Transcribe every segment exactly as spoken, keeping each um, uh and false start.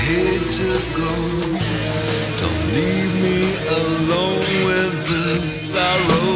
hate to go. Don't leave me alone with the sorrow.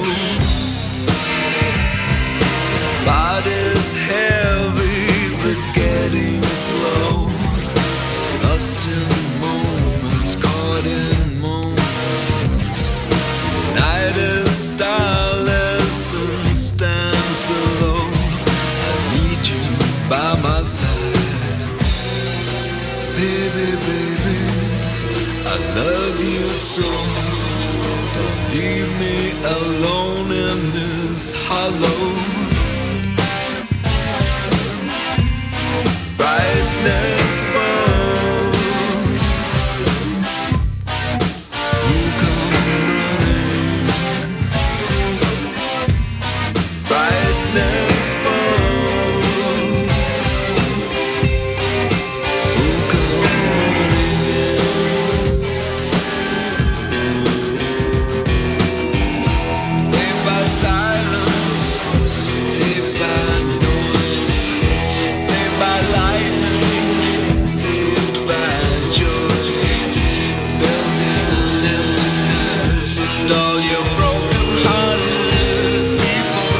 Body's heavy, forgetting slow. Lost in moments, caught in moments. Night is starless and stands below. I need you by my side. Baby, baby, I love you so. Don't leave me alone in this hollow. Brightness falls. You come running. Brightness falls. You come running. Saved by silence, saved by noise, saved by lightning, saved by joy. Building an emptiness and all your broken-hearted people.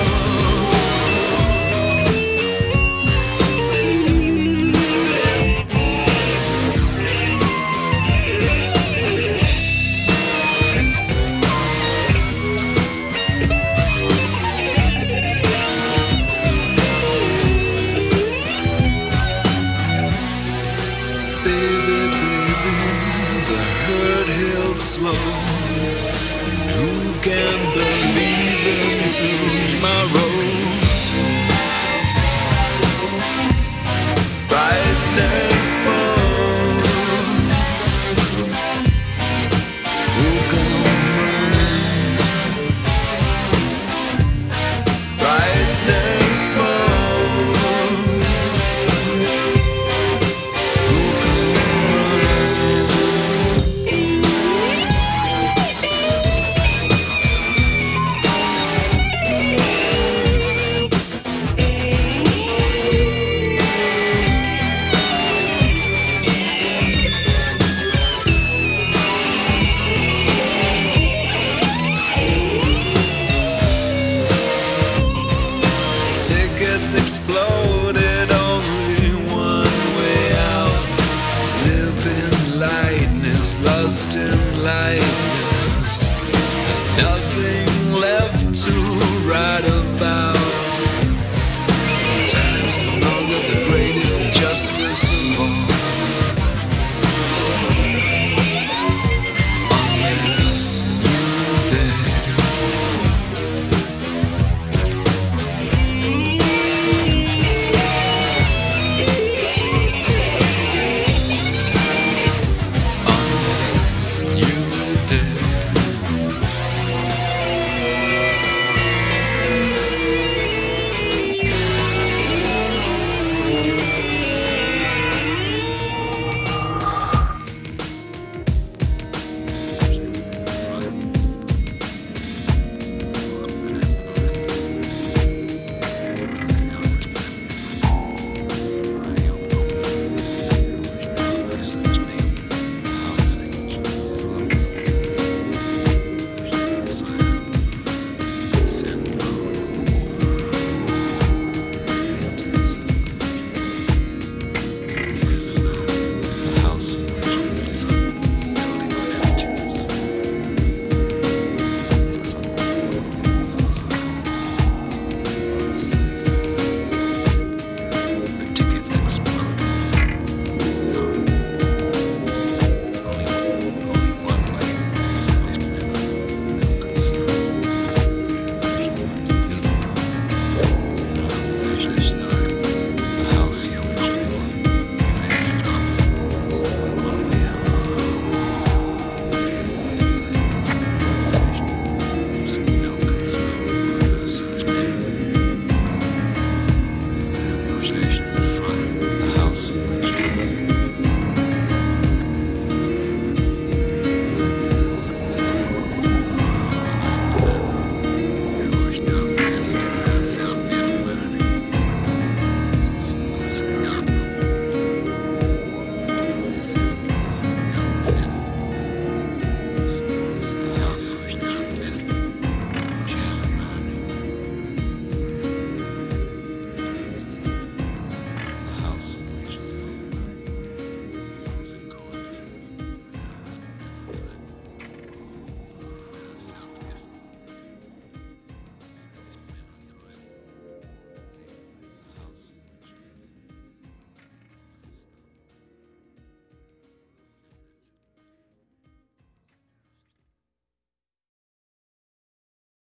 Baby, baby, the hurt heals slow. And who can believe in tomorrow? Brightness falls. Who come running? Brightness falls. Who come running? Tickets exploded, only one way out. Living lightness, lost in lightness. There's nothing